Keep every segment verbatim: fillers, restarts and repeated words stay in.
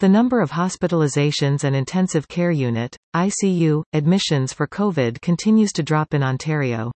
The number of hospitalizations and intensive care unit, I C U, admissions for COVID continues to drop in Ontario.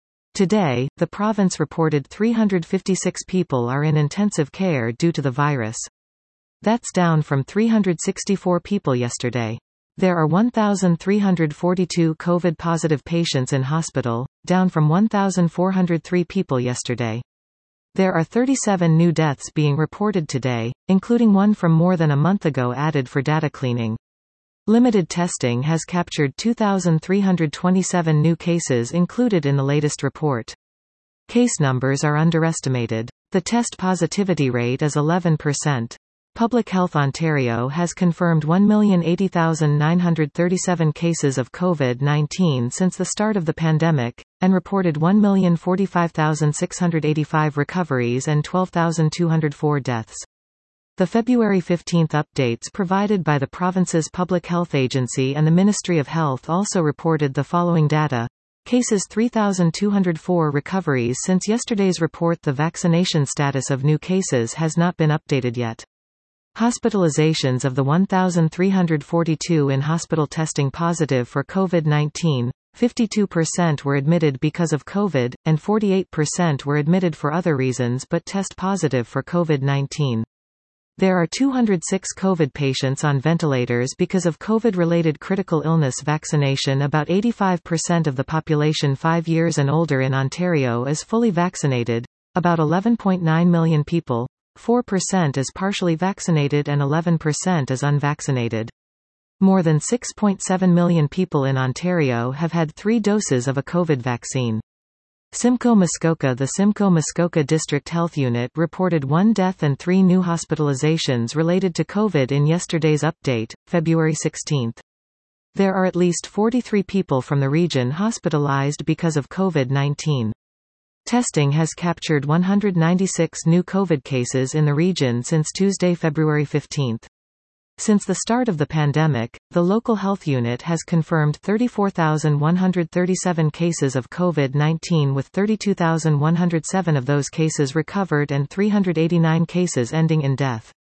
Today, the province reported three hundred fifty-six people are in intensive care due to the virus. That's down from three hundred sixty-four people yesterday. There are one thousand three hundred forty-two COVID-positive patients in hospital, down from one thousand four hundred three people yesterday. There are thirty-seven new deaths being reported today, including one from more than a month ago added for data cleaning. Limited testing has captured two thousand three hundred twenty-seven new cases included in the latest report. Case numbers are underestimated. The test positivity rate is eleven percent. Public Health Ontario has confirmed one million eighty thousand nine hundred thirty-seven cases of COVID nineteen since the start of the pandemic, and reported one million forty-five thousand six hundred eighty-five recoveries and twelve thousand two hundred four deaths. The February fifteenth updates provided by the province's Public Health Agency and the Ministry of Health also reported the following data. Cases three thousand two hundred four recoveries since yesterday's report. The vaccination status of new cases has not been updated yet. Hospitalizations of the one thousand three hundred forty-two in hospital testing positive for COVID nineteen, fifty-two percent were admitted because of COVID, and forty-eight percent were admitted for other reasons but test positive for COVID nineteen. There are two hundred six COVID patients on ventilators because of COVID-related critical illness vaccination. About eighty-five percent of the population five years and older in Ontario is fully vaccinated, about eleven point nine million people. four percent is partially vaccinated and eleven percent is unvaccinated. More than six point seven million people in Ontario have had three doses of a COVID vaccine. Simcoe Muskoka. The Simcoe Muskoka District Health Unit reported one death and three new hospitalizations related to COVID in yesterday's update, February sixteenth. There are at least forty-three people from the region hospitalized because of COVID nineteen. Testing has captured one hundred ninety-six new COVID cases in the region since Tuesday, February fifteenth. Since the start of the pandemic, the local health unit has confirmed thirty-four thousand one hundred thirty-seven cases of COVID nineteen, with thirty-two thousand one hundred seven of those cases recovered and three hundred eighty-nine cases ending in death.